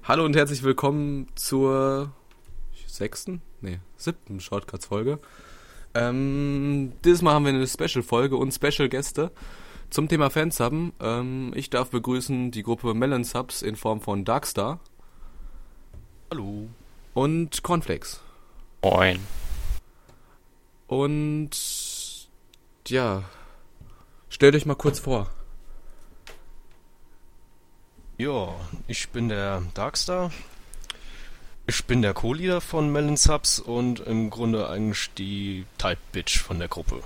Hallo und herzlich willkommen zur siebten Shortcuts-Folge. Dieses Mal haben wir eine Special-Folge und Special-Gäste zum Thema Fansubben. Ich darf begrüßen die Gruppe Melon Subs in Form von Darkstar Hallo. und Cornflakes. Moin. Und ja, stellt euch mal kurz vor. Ja, ich bin der Darkstar. Ich bin der Co-Leader von Melon Subs und im Grunde eigentlich die Type-Bitch von der Gruppe.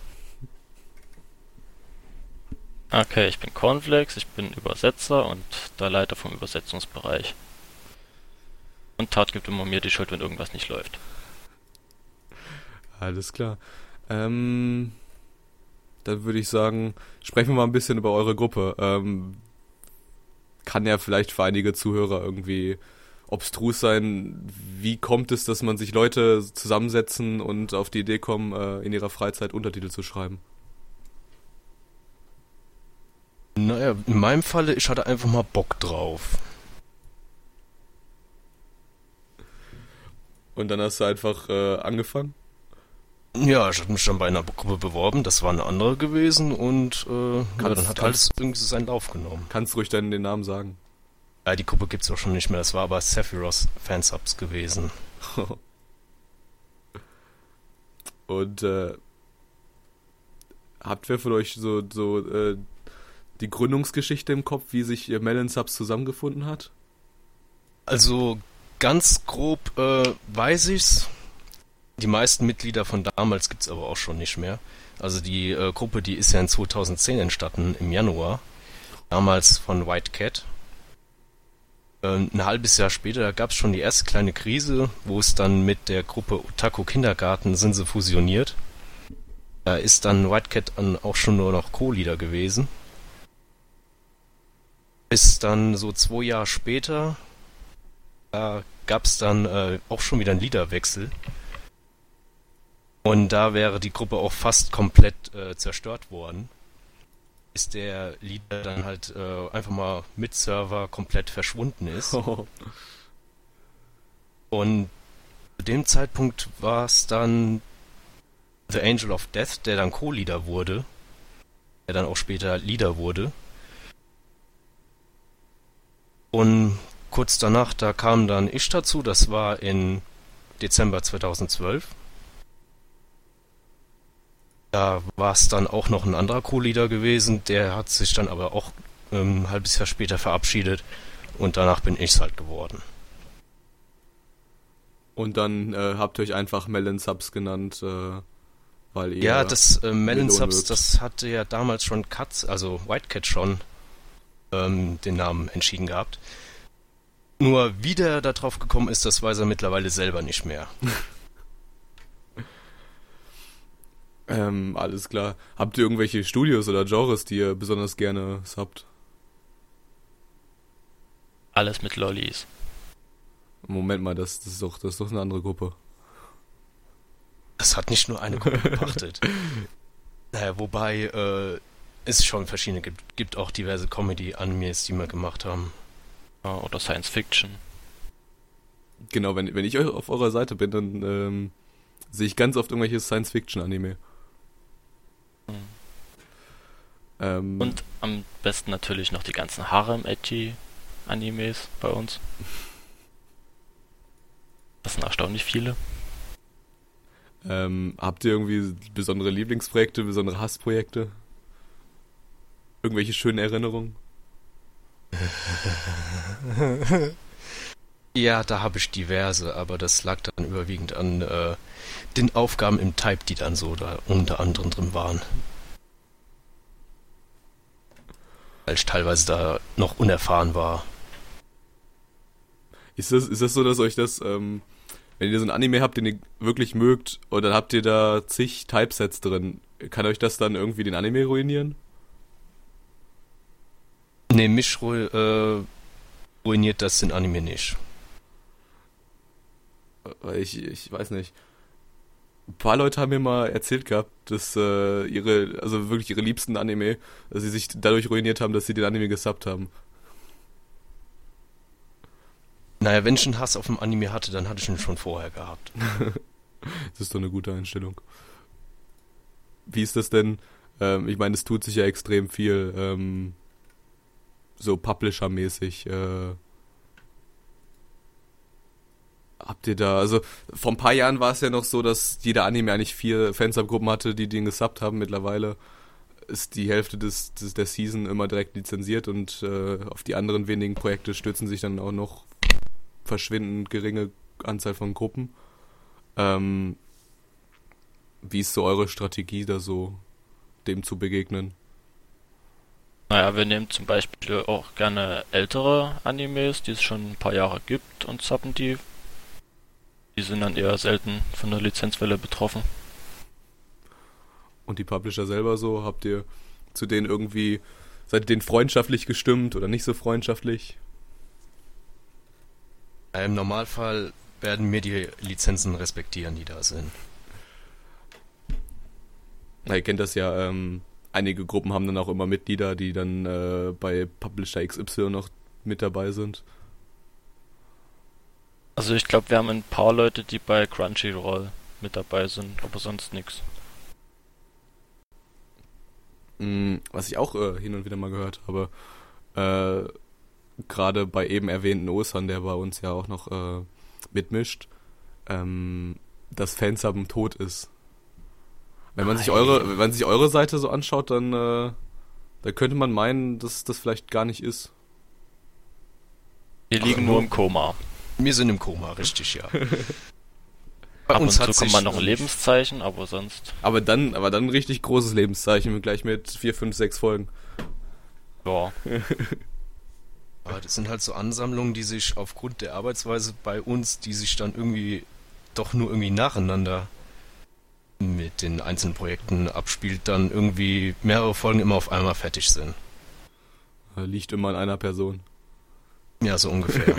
Okay, ich bin Cornflakes, ich bin Übersetzer und der Leiter vom Übersetzungsbereich. Und Tat gibt immer mir die Schuld, wenn irgendwas nicht läuft. Alles klar. Dann würde ich sagen, sprechen wir mal ein bisschen über eure Gruppe. Kann ja vielleicht für einige Zuhörer irgendwie obstrus sein. Wie kommt es, dass man sich Leute zusammensetzen und auf die Idee kommen, in ihrer Freizeit Untertitel zu schreiben? Naja, in meinem Falle, ich hatte einfach mal Bock drauf. Und dann hast du einfach angefangen? Ja, ich hatte mich dann bei einer Gruppe beworben, das war eine andere gewesen und dann hat alles irgendwie so seinen Lauf genommen. Kannst ruhig dann den Namen sagen. Ja, die Gruppe gibt's auch schon nicht mehr, das war aber Sephiroth Fansubs gewesen. Und habt ihr von euch so die Gründungsgeschichte im Kopf, wie sich Melon Subs zusammengefunden hat? Also ganz grob weiß ich's. Die meisten Mitglieder von damals gibt's aber auch schon nicht mehr. Also die Gruppe, die ist ja in 2010 entstanden, im Januar. Damals von White Cat. Ein halbes Jahr später gab's schon die erste kleine Krise, wo es dann mit der Gruppe Otaku Kindergarten sind sie fusioniert. Da ist dann White Cat dann auch schon nur noch Co-Leader gewesen. Bis dann so 2 Jahre später, da gab's dann auch schon wieder einen Leaderwechsel. Und da wäre die Gruppe auch fast komplett zerstört worden. Ist der Leader dann halt einfach mal mit Server komplett verschwunden ist. Und zu dem Zeitpunkt war es dann The Angel of Death, der dann Co-Leader wurde. Der dann auch später Leader wurde. Und kurz danach, da kam dann ich dazu, das war in Dezember 2012. Da war es dann auch noch ein anderer Co-Leader gewesen, der hat sich dann aber auch ein halbes Jahr später verabschiedet und danach bin ich's halt geworden. Und dann habt ihr euch einfach Melon Subs genannt, weil ihr... Ja, das Melon Subs, mögt. das hatte ja damals schon Katz, also White Cat schon den Namen entschieden gehabt. Nur wie der da drauf gekommen ist, das weiß er mittlerweile selber nicht mehr. Alles klar. Habt ihr irgendwelche Studios oder Genres, die ihr besonders gerne subbt? Alles mit Lollis. Moment mal, das ist doch eine andere Gruppe. Das hat nicht nur eine Gruppe gepachtet. Naja, wobei es schon verschiedene gibt. Gibt auch diverse Comedy-Animes, die wir gemacht haben. Ja, oder Science Fiction. Genau, wenn ich auf eurer Seite bin, dann sehe ich ganz oft irgendwelche Science-Fiction-Anime. Und am besten natürlich noch die ganzen Harem-Edgy-Animes bei uns. Das sind erstaunlich viele. Habt ihr irgendwie besondere Lieblingsprojekte, besondere Hassprojekte? Irgendwelche schönen Erinnerungen? Ja, da habe ich diverse, aber das lag dann überwiegend an den Aufgaben im Type, die dann so da unter anderem drin waren. Weil ich teilweise da noch unerfahren war. Ist das so, dass euch das, wenn ihr so einen Anime habt, den ihr wirklich mögt, und dann habt ihr da zig Typesets drin, kann euch das dann irgendwie den Anime ruinieren? Nee, mich ruiniert das den Anime nicht. Weil ich weiß nicht. Ein paar Leute haben mir mal erzählt gehabt, dass also wirklich ihre liebsten Anime, dass sie sich dadurch ruiniert haben, dass sie den Anime gesubbt haben. Naja, wenn ich einen Hass auf dem Anime hatte, dann hatte ich ihn schon vorher gehabt. Das ist doch eine gute Einstellung. Wie ist das denn? Ich meine, es tut sich ja extrem viel, so Publisher-mäßig. Habt ihr da, also vor ein paar Jahren war es ja noch so, dass jeder Anime eigentlich 4 Fansubgruppen hatte, die den gesubbt haben. Mittlerweile ist die Hälfte der Season immer direkt lizenziert und auf die anderen wenigen Projekte stürzen sich dann auch noch verschwindend geringe Anzahl von Gruppen. Wie ist so eure Strategie, da so dem zu begegnen? Naja, wir nehmen zum Beispiel auch gerne ältere Animes, die es schon ein paar Jahre gibt und subben die. Die sind dann eher selten von der Lizenzwelle betroffen. Und die Publisher selber so, habt ihr zu denen irgendwie, seid ihr denen freundschaftlich gestimmt oder nicht so freundschaftlich? Im Normalfall werden mir die Lizenzen respektieren, die da sind. Na, ihr kennt das ja, einige Gruppen haben dann auch immer Mitglieder, die dann bei Publisher XY noch mit dabei sind. Also ich glaube, wir haben ein paar Leute, die bei Crunchyroll mit dabei sind, aber sonst nix. Was ich auch hin und wieder mal gehört habe, gerade bei eben erwähnten Osan, der bei uns ja auch noch mitmischt, dass Fansubben tot ist. Wenn man sich eure Seite so anschaut, dann da könnte man meinen, dass das vielleicht gar nicht ist. Wir liegen nur im Koma. Wir sind im Koma, richtig, ja. Ab und zu kommt man noch ein Lebenszeichen, aber sonst... Aber dann ein richtig großes Lebenszeichen, gleich mit 4, 5, 6 Folgen. Ja. Aber das sind halt so Ansammlungen, die sich aufgrund der Arbeitsweise bei uns, die sich dann irgendwie doch nur irgendwie nacheinander mit den einzelnen Projekten abspielt, dann irgendwie mehrere Folgen immer auf einmal fertig sind. Liegt immer an einer Person. Ja, so ungefähr.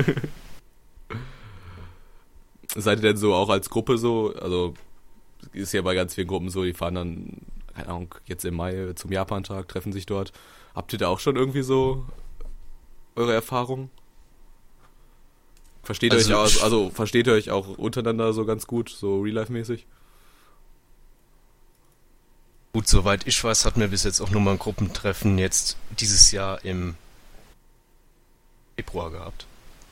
Seid ihr denn so auch als Gruppe so, also ist ja bei ganz vielen Gruppen so, die fahren dann, keine Ahnung, jetzt im Mai zum Japan-Tag, treffen sich dort. Habt ihr da auch schon irgendwie so eure Erfahrungen? Versteht ihr euch auch untereinander so ganz gut, so Real-Life-mäßig? Gut, soweit ich weiß, hatten wir bis jetzt auch nur mal ein Gruppentreffen jetzt dieses Jahr im Februar gehabt.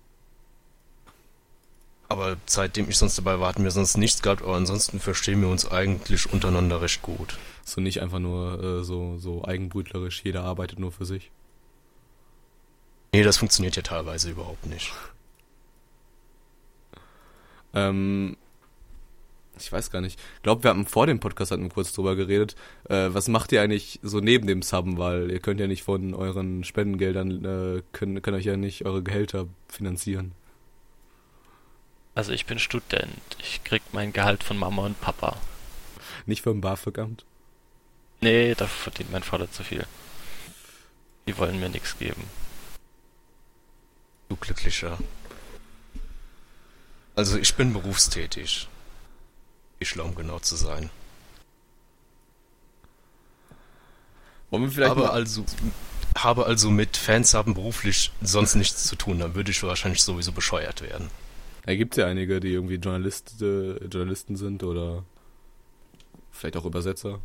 Aber seitdem ich sonst dabei war, hatten wir sonst nichts gehabt, aber ansonsten verstehen wir uns eigentlich untereinander recht gut. So nicht einfach nur so eigenbrötlerisch, jeder arbeitet nur für sich. Nee, das funktioniert ja teilweise überhaupt nicht. Ich weiß gar nicht. Ich glaube, wir hatten vor dem Podcast kurz drüber geredet. Was macht ihr eigentlich so neben dem Subben? Weil ihr könnt ja nicht von euren Spendengeldern, könnt euch ja nicht eure Gehälter finanzieren. Also ich bin Student. Ich krieg mein Gehalt von Mama und Papa. Nicht vom BAföG-Amt? Nee, da verdient mein Vater zu viel. Die wollen mir nichts geben. Du Glücklicher. Also ich bin berufstätig. Um genau zu sein. Wollen wir vielleicht habe also mit Fansubben beruflich sonst nichts zu tun, dann würde ich wahrscheinlich sowieso bescheuert werden. Da gibt es ja einige, die irgendwie Journalisten sind oder vielleicht auch Übersetzer.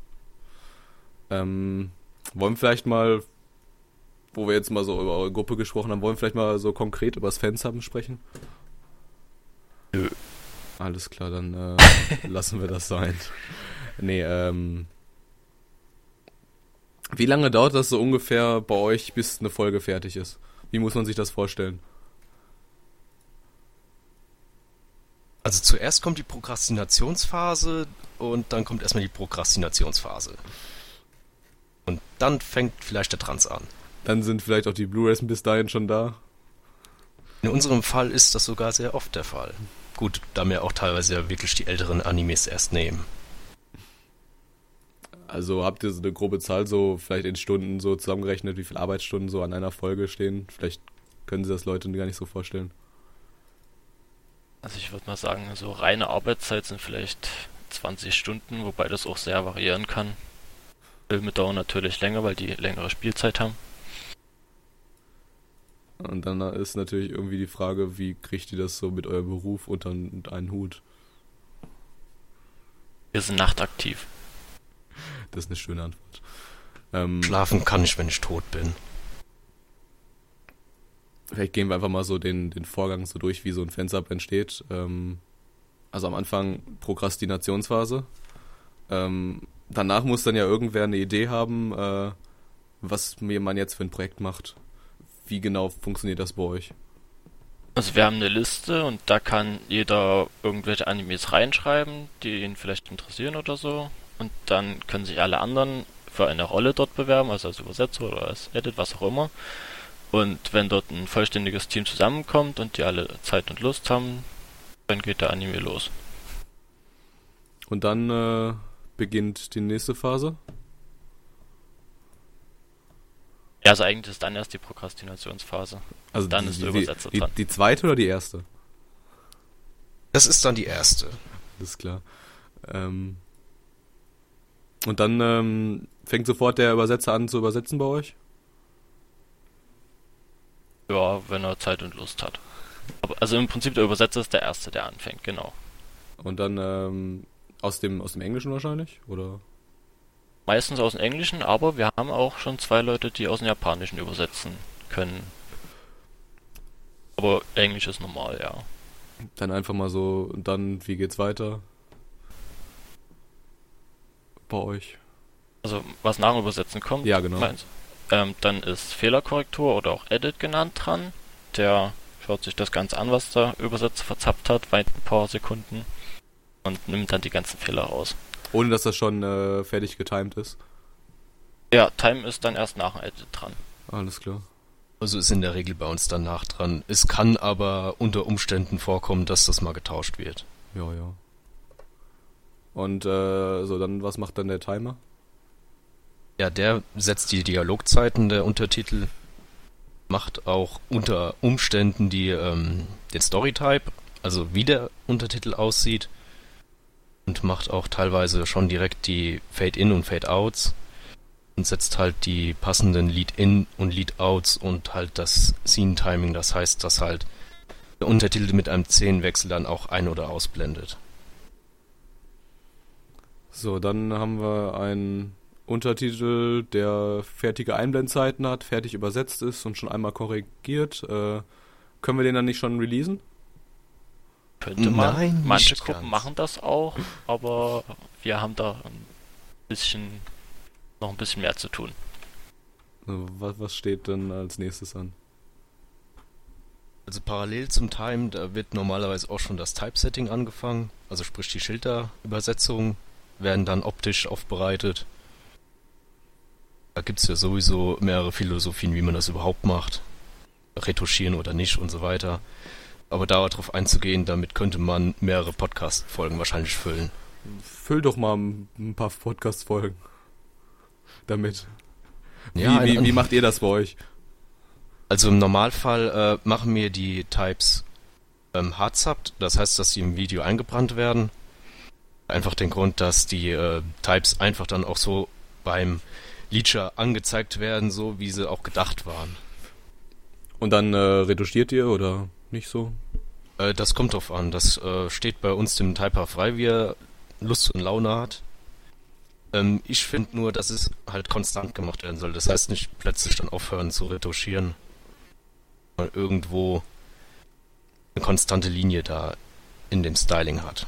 Wollen wir vielleicht mal, wo wir jetzt mal so über eure Gruppe gesprochen haben, wollen wir vielleicht mal so konkret über das Fansubben sprechen? Nö. Alles klar, dann lassen wir das sein. Nee, wie lange dauert das so ungefähr bei euch, bis eine Folge fertig ist? Wie muss man sich das vorstellen? Also zuerst kommt die Prokrastinationsphase und dann kommt erstmal die Prokrastinationsphase. Und dann fängt vielleicht der Trans an. Dann sind vielleicht auch die Blu-rays bis dahin schon da? In unserem Fall ist das sogar sehr oft der Fall. Gut, da wir auch teilweise ja wirklich die älteren Animes erst nehmen. Also habt ihr so eine grobe Zahl, so vielleicht in Stunden so zusammengerechnet, wie viele Arbeitsstunden so an einer Folge stehen? Vielleicht können sich das Leute gar nicht so vorstellen. Also ich würde mal sagen, so reine Arbeitszeit sind vielleicht 20 Stunden, wobei das auch sehr variieren kann. Filme dauern natürlich länger, weil die längere Spielzeit haben. Und dann ist natürlich irgendwie die Frage, wie kriegt ihr das so mit eurem Beruf unter einen Hut? Wir sind nachtaktiv. Das ist eine schöne Antwort. Schlafen kann ich, wenn ich tot bin. Vielleicht gehen wir einfach mal so den Vorgang so durch, wie so ein Fansub entsteht. Also am Anfang Prokrastinationsphase. Danach muss dann ja irgendwer eine Idee haben, was man jetzt für ein Projekt macht. Wie genau funktioniert das bei euch? Also wir haben eine Liste und da kann jeder irgendwelche Animes reinschreiben, die ihn vielleicht interessieren oder so. Und dann können sich alle anderen für eine Rolle dort bewerben, also als Übersetzer oder als Edit, was auch immer. Und wenn dort ein vollständiges Team zusammenkommt und die alle Zeit und Lust haben, dann geht der Anime los. Und dann beginnt die nächste Phase? Ja, also eigentlich ist dann erst die Prokrastinationsphase. Also dann ist der Übersetzer dran. Die zweite oder die erste? Das ist dann die erste. Das ist klar. Und dann fängt sofort der Übersetzer an zu übersetzen bei euch? Ja, wenn er Zeit und Lust hat. Aber, also im Prinzip der Übersetzer ist der Erste, der anfängt, genau. Und dann aus dem Englischen wahrscheinlich? Oder? Meistens aus dem Englischen, aber wir haben auch schon 2 Leute, die aus dem Japanischen übersetzen können. Aber Englisch ist normal, ja. Dann einfach mal so, und dann, wie geht's weiter? Bei euch? Also was nach dem Übersetzen kommt, Ja, genau. meinst du? Dann ist Fehlerkorrektur oder auch Edit genannt dran. Der schaut sich das Ganze an, was der Übersetzer verzappt hat, weint ein paar Sekunden und nimmt dann die ganzen Fehler raus. Ohne dass das schon fertig getimed ist? Ja, Time ist dann erst nach dem Edit dran. Alles klar. Also ist in der Regel bei uns danach dran. Es kann aber unter Umständen vorkommen, dass das mal getauscht wird. Ja. Und so, dann, was macht dann der Timer? Ja, der setzt die Dialogzeiten der Untertitel, macht auch unter Umständen den Storytype, also wie der Untertitel aussieht, und macht auch teilweise schon direkt die Fade-In und Fade-Outs und setzt halt die passenden Lead-In und Lead-Outs und halt das Scene-Timing, das heißt, dass halt der Untertitel mit einem Szenenwechsel dann auch ein- oder ausblendet. So, dann haben wir einen Untertitel, der fertige Einblendzeiten hat, fertig übersetzt ist und schon einmal korrigiert. Können wir den dann nicht schon releasen? Könnte man. Nein, Manche nicht Gruppen ganz. machen das auch, aber wir haben da noch ein bisschen mehr zu tun. So, was steht denn als nächstes an? Also parallel zum Time, da wird normalerweise auch schon das Typesetting angefangen, also sprich die Schilderübersetzungen werden dann optisch aufbereitet. Da gibt es ja sowieso mehrere Philosophien, wie man das überhaupt macht. Retuschieren oder nicht und so weiter. Aber darauf einzugehen, damit könnte man mehrere Podcast-Folgen wahrscheinlich füllen. Füll doch mal ein paar Podcast-Folgen damit. Ja, Wie macht ihr das bei euch? Also im Normalfall machen wir die Types hardsubbed, das heißt, dass sie im Video eingebrannt werden. Einfach den Grund, dass die Types einfach dann auch so beim Leacher angezeigt werden, so wie sie auch gedacht waren. Und dann retuschiert ihr oder nicht so? Das kommt drauf an. Das steht bei uns dem Typer frei, wie er Lust und Laune hat. Ich finde nur, dass es halt konstant gemacht werden soll. Das heißt nicht plötzlich dann aufhören zu retuschieren. Weil irgendwo eine konstante Linie da in dem Styling hat.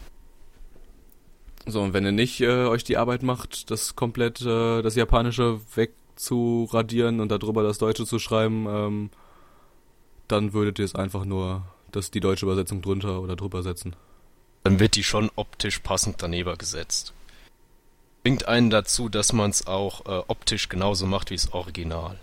So, und wenn ihr nicht euch die Arbeit macht, das komplett das Japanische wegzuradieren und darüber das Deutsche zu schreiben, dann würdet ihr es einfach nur die deutsche Übersetzung drunter oder drüber setzen. Dann wird die schon optisch passend daneben gesetzt. Bringt einen dazu, dass man es auch optisch genauso macht wie das Original.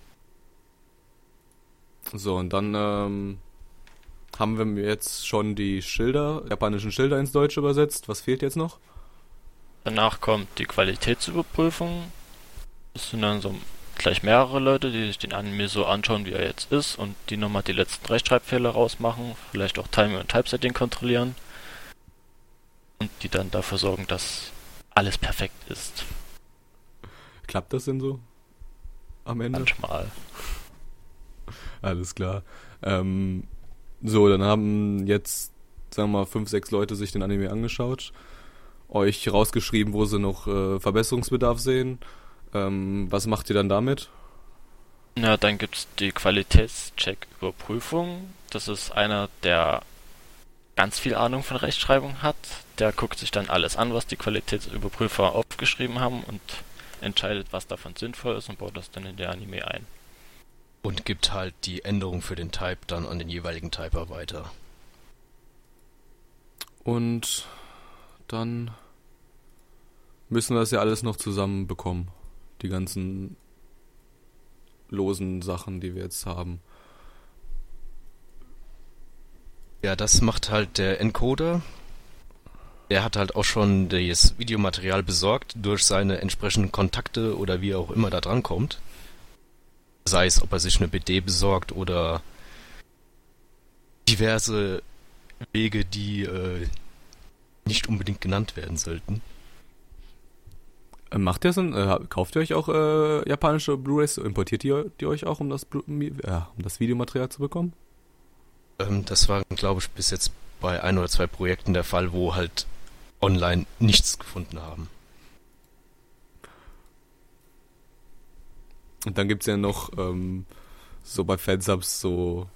So, und dann haben wir jetzt schon die japanischen Schilder ins Deutsche übersetzt. Was fehlt jetzt noch? Danach kommt die Qualitätsüberprüfung. Das sind dann so gleich mehrere Leute, die sich den Anime so anschauen, wie er jetzt ist und die nochmal die letzten Rechtschreibfehler rausmachen, vielleicht auch Timing und Typesetting kontrollieren und die dann dafür sorgen, dass alles perfekt ist. Klappt das denn so am Ende? Manchmal. Alles klar. So, dann haben jetzt, sagen wir mal, 5, 6 Leute sich den Anime angeschaut, euch rausgeschrieben, wo sie noch Verbesserungsbedarf sehen. Was macht ihr dann damit? Ja, dann gibt's die Qualitätscheck-Überprüfung. Das ist einer, der ganz viel Ahnung von Rechtschreibung hat. Der guckt sich dann alles an, was die Qualitätsüberprüfer aufgeschrieben haben und entscheidet, was davon sinnvoll ist und baut das dann in der Anime ein. Und gibt halt die Änderung für den Type dann an den jeweiligen Typer weiter. Und dann müssen wir das ja alles noch zusammen bekommen. Die ganzen losen Sachen, die wir jetzt haben. Ja, das macht halt der Encoder. Der hat halt auch schon das Videomaterial besorgt durch seine entsprechenden Kontakte oder wie er auch immer da dran kommt. Sei es, ob er sich eine BD besorgt oder diverse Wege, die nicht unbedingt genannt werden sollten. Macht ihr das kauft ihr euch auch japanische Blu-rays? Importiert ihr die euch auch, um das Videomaterial zu bekommen? Das war, glaube ich, bis jetzt bei 1 oder 2 Projekten der Fall, wo halt online nichts gefunden haben. Und dann gibt's ja noch so bei Fansubs so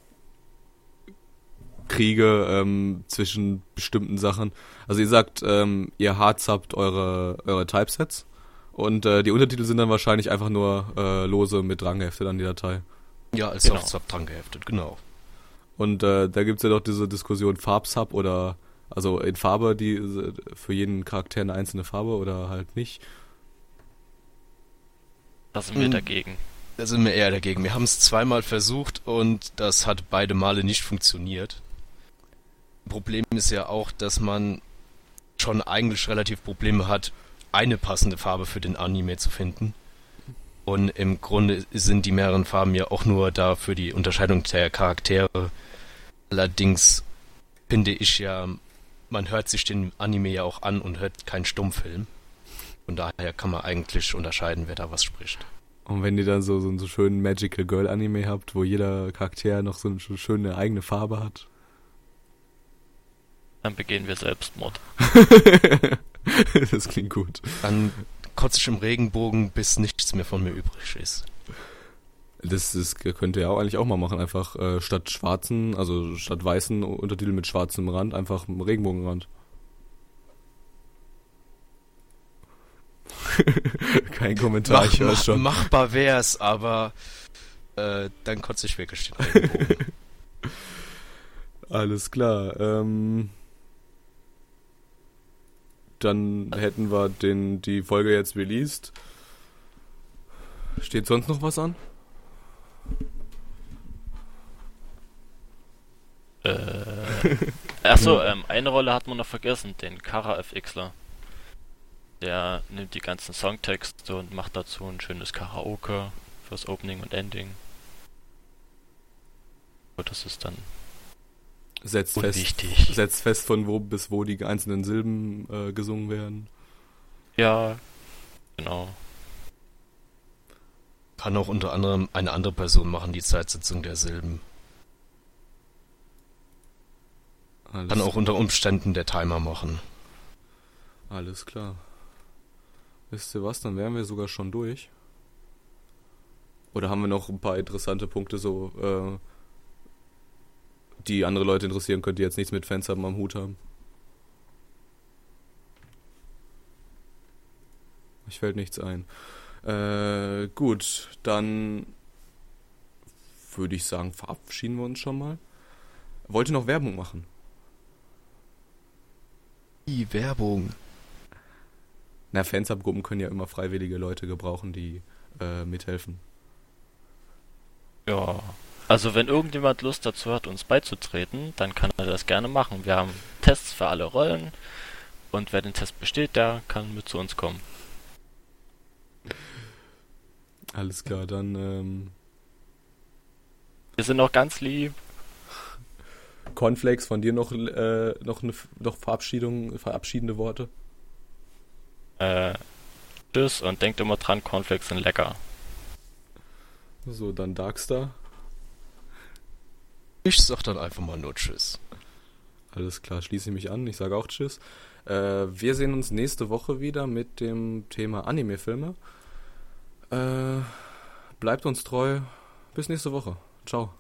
Kriege zwischen bestimmten Sachen. Also ihr sagt, ihr hardsubbt eure Typesets und die Untertitel sind dann wahrscheinlich einfach nur lose mit Drangheftet an die Datei. Ja, als Genau. Softsub dran geheftet, genau. Und da gibt's ja doch diese Diskussion Farbsub oder also in Farbe, die für jeden Charakter eine einzelne Farbe oder halt nicht. Da sind wir dagegen. Da sind wir eher dagegen. Wir haben es 2-mal versucht und das hat beide Male nicht funktioniert. Problem ist ja auch, dass man schon eigentlich relativ Probleme hat, eine passende Farbe für den Anime zu finden. Und im Grunde sind die mehreren Farben ja auch nur da für die Unterscheidung der Charaktere. Allerdings finde ich ja, man hört sich den Anime ja auch an und hört keinen Stummfilm. Von daher kann man eigentlich unterscheiden, wer da was spricht. Und wenn ihr dann so einen schönen Magical Girl Anime habt, wo jeder Charakter noch so eine schöne eigene Farbe hat. Dann begehen wir Selbstmord. Das klingt gut. Dann kotze ich im Regenbogen, bis nichts mehr von mir übrig ist. Das könnt ihr ja auch eigentlich auch mal machen. Einfach statt schwarzen, also statt weißen Untertitel mit schwarzem Rand, einfach einen Regenbogenrand. Kein Kommentar, ich höre schon. Machbar wär's, aber dann kotze ich wirklich den Regenbogen. Alles klar. Dann hätten wir die Folge jetzt released. Steht sonst noch was an? Achso, eine Rolle hat man noch vergessen, den Kara FXler. Der nimmt die ganzen Songtexte und macht dazu ein schönes Karaoke fürs Opening und Ending. Und das ist dann Setzt unwichtig. fest, von wo bis wo die einzelnen Silben gesungen werden. Ja, genau. Kann auch unter anderem eine andere Person machen, die Zeitsetzung der Silben. Kann auch unter Umständen der Timer machen. Alles klar. Wisst ihr was, dann wären wir sogar schon durch. Oder haben wir noch ein paar interessante Punkte, so die andere Leute interessieren könnte, die jetzt nichts mit Fansub am Hut haben? Ich fällt nichts ein. Gut, dann würde ich sagen, verabschieden wir uns schon mal. Wollt ihr noch Werbung machen? Die Werbung. Na, Fansub-Gruppen können ja immer freiwillige Leute gebrauchen, die mithelfen. Ja. Also wenn irgendjemand Lust dazu hat, uns beizutreten, dann kann er das gerne machen. Wir haben Tests für alle Rollen und wer den Test besteht, der kann mit zu uns kommen. Alles klar, dann Wir sind auch ganz lieb. Cornflakes, von dir noch verabschiedende Worte? Tschüss und denkt immer dran, Cornflakes sind lecker. So, dann Darkstar. Ich sag dann einfach mal nur Tschüss. Alles klar, schließe ich mich an. Ich sage auch Tschüss. Wir sehen uns nächste Woche wieder mit dem Thema Anime-Filme. Bleibt uns treu. Bis nächste Woche. Ciao.